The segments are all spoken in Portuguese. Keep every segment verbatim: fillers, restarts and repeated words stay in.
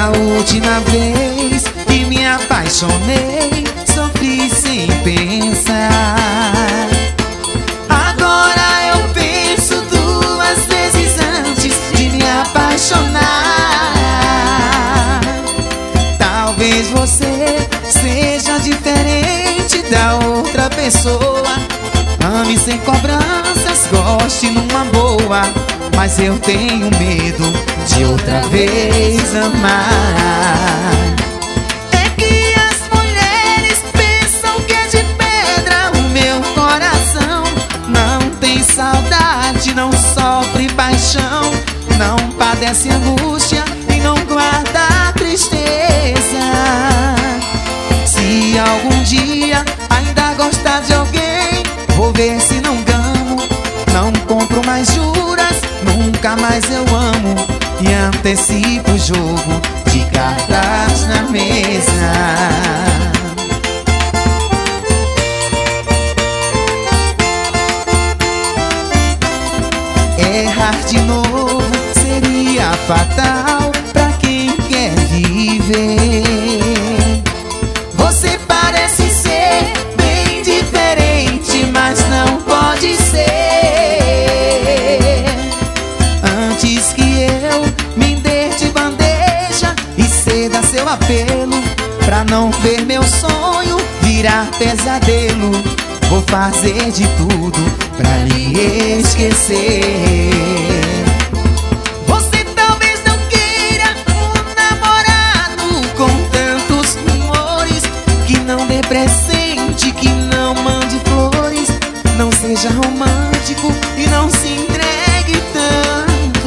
Da última vez que me apaixonei, sofri sem pensar. Agora eu penso duas vezes antes de me apaixonar. Talvez você seja diferente da outra pessoa. Ame sem cobranças, goste numa boa, mas eu tenho medo de outra vez amar. É que as mulheres pensam que é de pedra o meu coração. Não tem saudade, não sofre paixão, não padece angústia e não guarda tristeza. Se algum dia ainda gostar de alguém, vou ver se não gamo. Não compro mais juras, nunca mais eu amo, e antecipo o jogo de cartas na mesa. Errar de novo seria fatal pra quem quer viver. Você parece ser bem diferente, mas não pode ser. Antes que eu me dê de bandeja e ceda seu apelo, pra não ver meu sonho virar pesadelo, vou fazer de tudo pra lhe esquecer. Você talvez não queira um namorado com tantos rumores, que não dê presente, que não mande flores, não seja romântico e não se entregue tanto.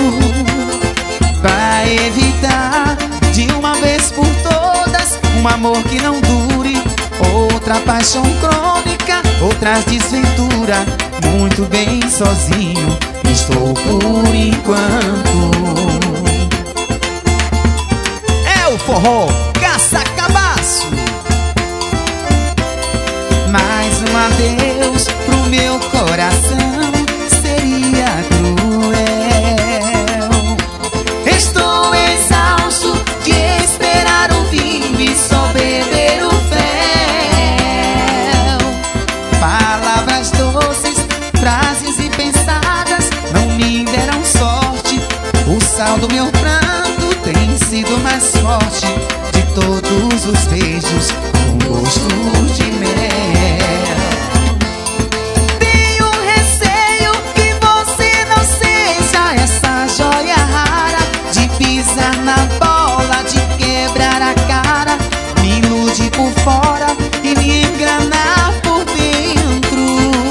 Pra evitar de uma vez por todas um amor que não dure, outra paixão crônica, outras desventuras. Muito bem sozinho estou por enquanto. É o forró Caça-Cabaço. Mais um adeus pro meu coração seria cruel. Estou exausto de esperar o vinho e só beber o fel. Palavras doces, frases e pensadas não me deram sorte. O sal do meu pranto tem sido mais forte de todos os beijos com gosto de mel. Tenho receio que você não seja essa joia rara, de pisar na bola, de quebrar a cara, me ilude por fora e me enganar por dentro.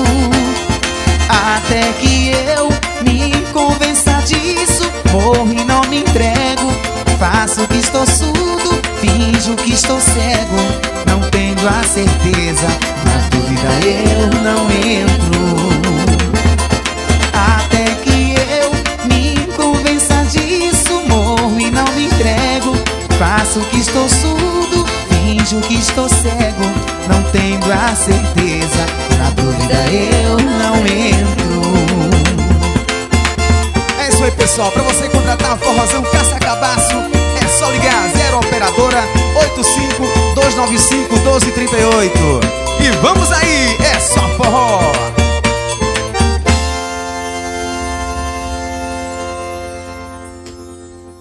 Até que eu me convença disso, morro e não me entrego. Faço que estou surdo, finjo que estou cego, não tenho a certeza, na dúvida eu não entro. Até que eu me convença disso, morro e não me entrego. Faço que estou surdo, finjo que estou cego, não tenho a certeza, na dúvida eu não entro. É isso aí, pessoal. Pra você contratar a Forrozão Caça-Cabaço, é só ligar zero operadora oito cinco, dois nove cinco, um dois três oito. E vamos aí!